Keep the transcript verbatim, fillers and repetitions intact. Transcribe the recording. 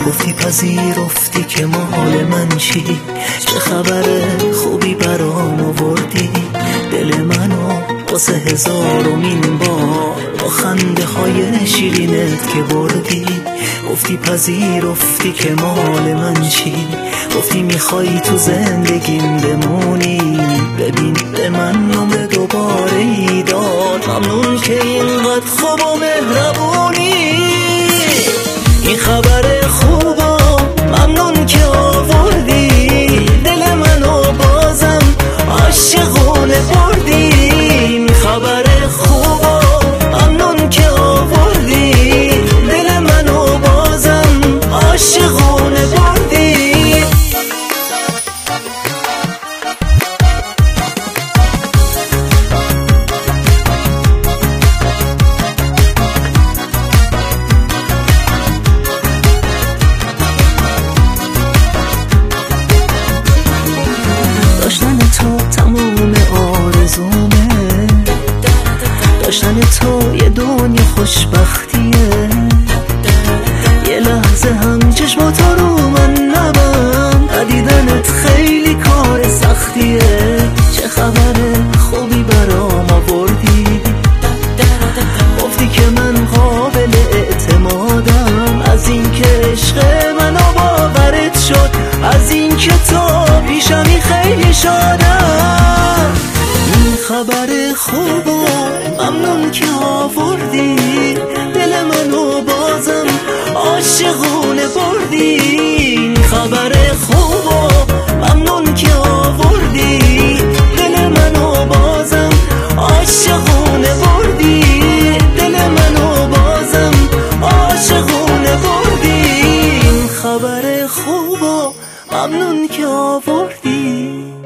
گفتی پذیرفتی که مال من چی، چه خبر خوبی برام آوردی، دل منو واسه هزارمین بار با خنده های شیرینت که بردی. گفتی پذیرفتی که مال من چی، گفتی میخوای تو زندگیم بمونی، ببین به من نمره دوباره ای داد، ممنون که اینقدر خوب و مهربونی. این خبر خوبا ممنون که آوردی، دل منو بازم عاشقونه بردی. این خبر خوبا ممنون که آوردی، دل منو بازم عاشقونه بردی. داشتن تو تموم آرزومه، داشتن تو یه دنیا خوشبختیه، یه لحظه هم چشماتو رو من نبند، ندیدنت خیلی کار سختیه. چه خبر خوبی برام آوردی، گفتی که من قابل اعتمادم، از این که عشق منو باورت شد، از این که تو پیشمی خیلی شادم. این خبر خوبا ممنون که آوردی، دل منو بازم عاشقونه بردی. این خبر خوبا ممنون که آوردی، دل منو بازم عاشقونه بردی، دل منو بازم عاشقونه بردی. این خبر خوبا ممنون که آوردی.